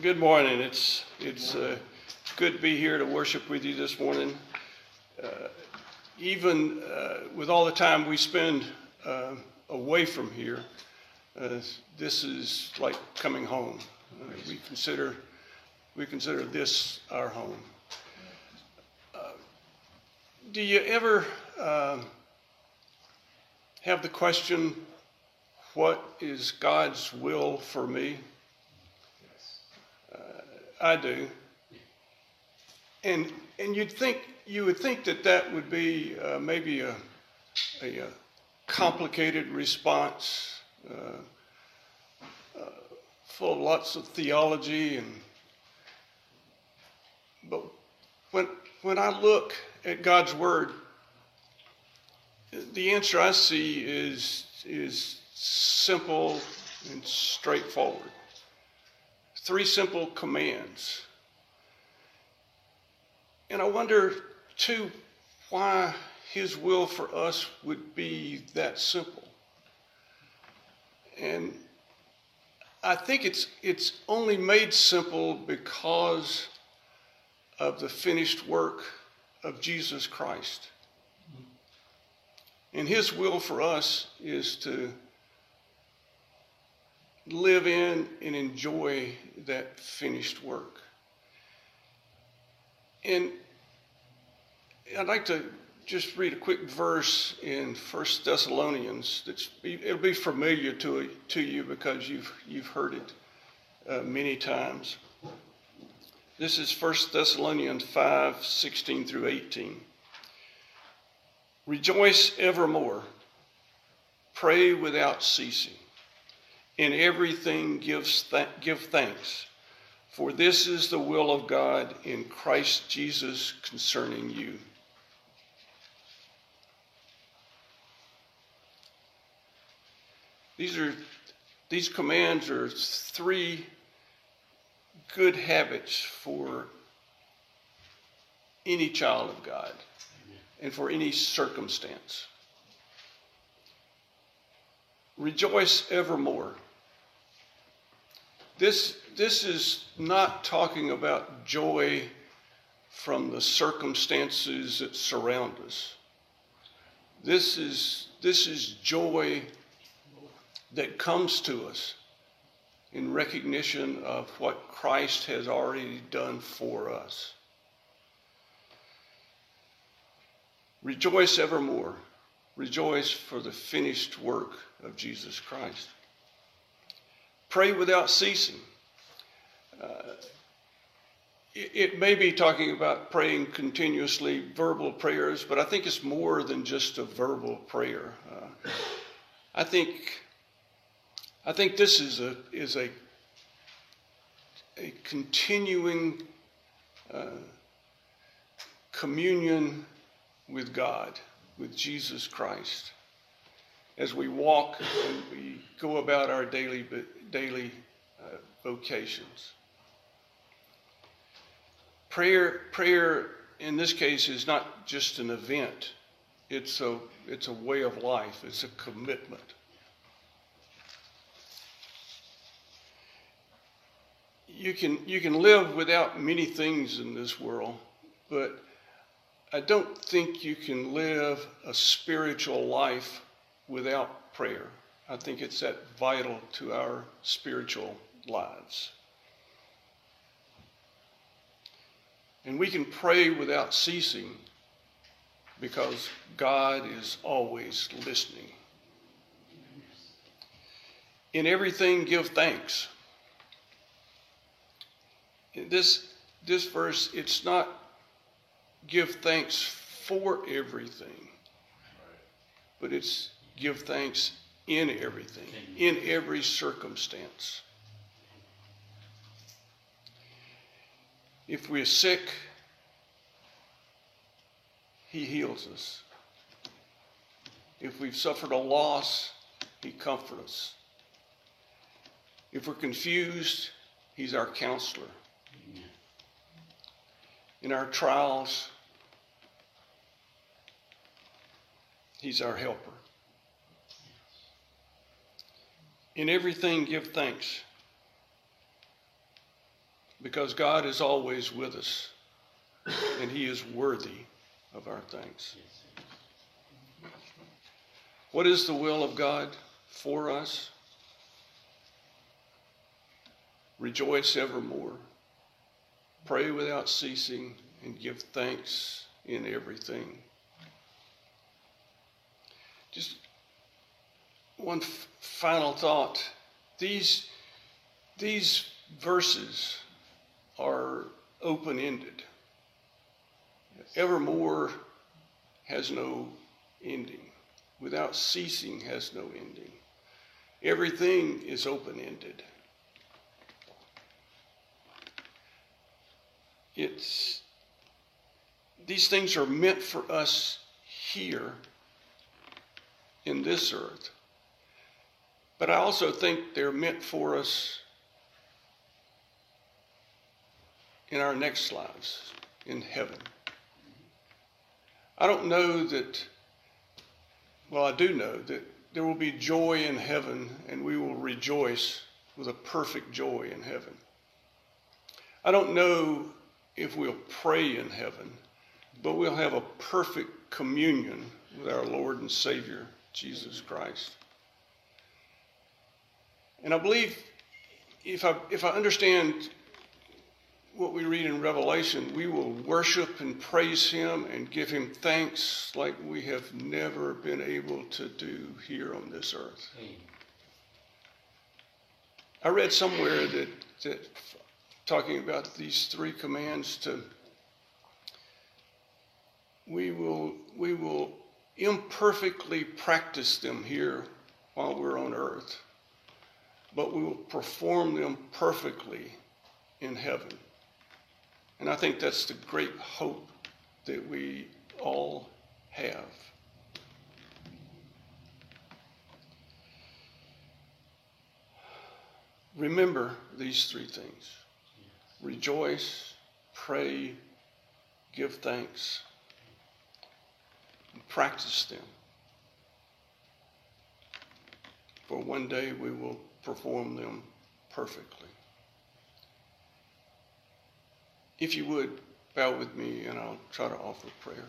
Good morning. It's good to be here to worship with you this morning. Even with all the time we spend away from here, this is like coming home. We consider this our home. Do you ever have the question, what is God's will for me? I do. And you would think that would be maybe a complicated response, full of lots of theology, but when I look at God's Word, the answer I see is simple and straightforward. 3 simple commands. And I wonder, too, why His will for us would be that simple. And I think it's only made simple because of the finished work of Jesus Christ. And His will for us is to live in and enjoy that finished work. And I'd like to just read a quick verse in 1 Thessalonians. It'll be familiar to you because you've heard it many times. This is 1 Thessalonians 5:16 through 18. Rejoice evermore, pray without ceasing. In everything give thanks, for this is the will of God in Christ Jesus concerning you. These commands are 3 good habits for any child of God and for any circumstance. Rejoice evermore. This is not talking about joy from the circumstances that surround us. This is joy that comes to us in recognition of what Christ has already done for us. Rejoice evermore. Rejoice for the finished work of Jesus Christ. Pray without ceasing. It may be talking about praying continuously, verbal prayers, but I think it's more than just a verbal prayer. I think this is a continuing communion with God, with Jesus Christ, as we walk and we go about our daily vocations. Prayer in this case is not just an event. It's a way of life. It's a commitment. You can live without many things in this world, but I don't think you can live a spiritual life without prayer. I think it's that vital to our spiritual lives. And we can pray without ceasing because God is always listening. In everything, give thanks. In this verse, it's not give thanks for everything, but it's give thanks in everything, in every circumstance. If we're sick, He heals us. If we've suffered a loss, He comforts us. If we're confused, He's our counselor. In our trials, He's our helper. In everything, give thanks. because God is always with us, and he is worthy of our thanks. What is the will of God for us? Rejoice evermore. Pray without ceasing, and give thanks in everything. Just one final thought. These verses are open-ended. Evermore has no ending. Without ceasing has no ending. Everything is open-ended. These things are meant for us here in this earth. But I also think they're meant for us in our next lives, in heaven. I don't know that, well, I do know that there will be joy in heaven, and we will rejoice with a perfect joy in heaven. I don't know if we'll pray in heaven, but we'll have a perfect communion with our Lord and Savior, Jesus Christ. And I believe if I understand what we read in Revelation, we will worship and praise him and give him thanks like we have never been able to do here on this earth. Amen. I read somewhere that talking about these three commands we will imperfectly practice them here while we're on earth, but we will perform them perfectly in heaven. And I think that's the great hope that we all have. Remember these three things. Rejoice, pray, give thanks, and practice them. For one day we will perform them perfectly. If you would, bow with me and I'll try to offer prayer.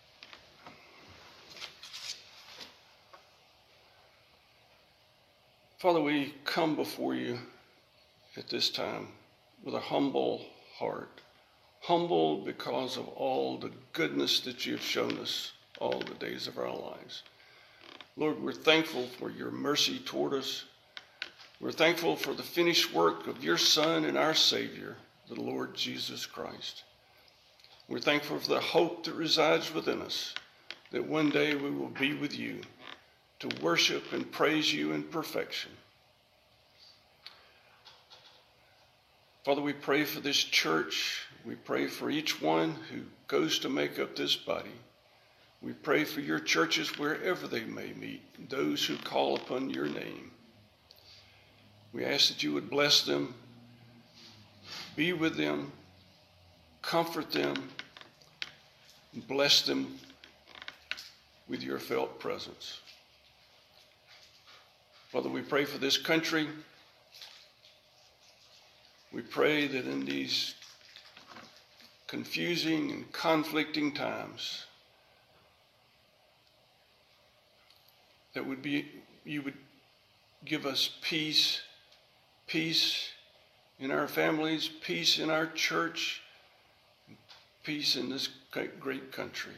Father, we come before you at this time with a humble heart. Humble because of all the goodness that you have shown us all the days of our lives. Lord, we're thankful for your mercy toward us. We're thankful for the finished work of your Son and our Savior, the Lord Jesus Christ. We're thankful for the hope that resides within us, that one day we will be with you to worship and praise you in perfection. Father, we pray for this church. We pray for each one who goes to make up this body. We pray for your churches wherever they may meet, those who call upon your name. We ask that you would bless them, be with them, comfort them, and bless them with your felt presence. Father, we pray for this country. We pray that in these confusing and conflicting times, that you would give us peace in our families, peace in our church, peace in this great country.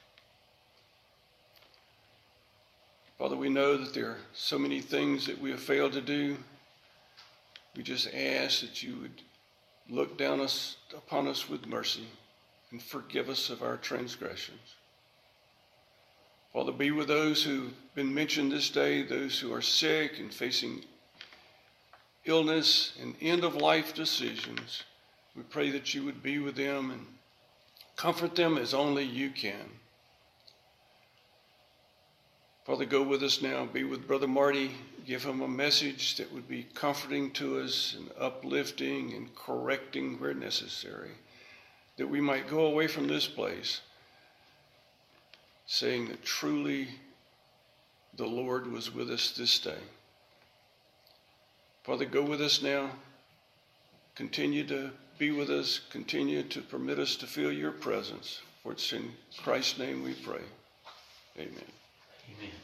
Father, we know that there are so many things that we have failed to do. We just ask that you would look down upon us with mercy and forgive us of our transgressions. Father, be with those who've been mentioned this day, those who are sick and facing illness and end-of-life decisions. We pray that you would be with them and comfort them as only you can. Father, go with us now. Be with Brother Marty. Give him a message that would be comforting to us and uplifting and correcting where necessary, that we might go away from this place saying that truly the Lord was with us this day. Father, go with us now. Continue to be with us. Continue to permit us to feel your presence. For it's in Christ's name we pray. Amen. Amen.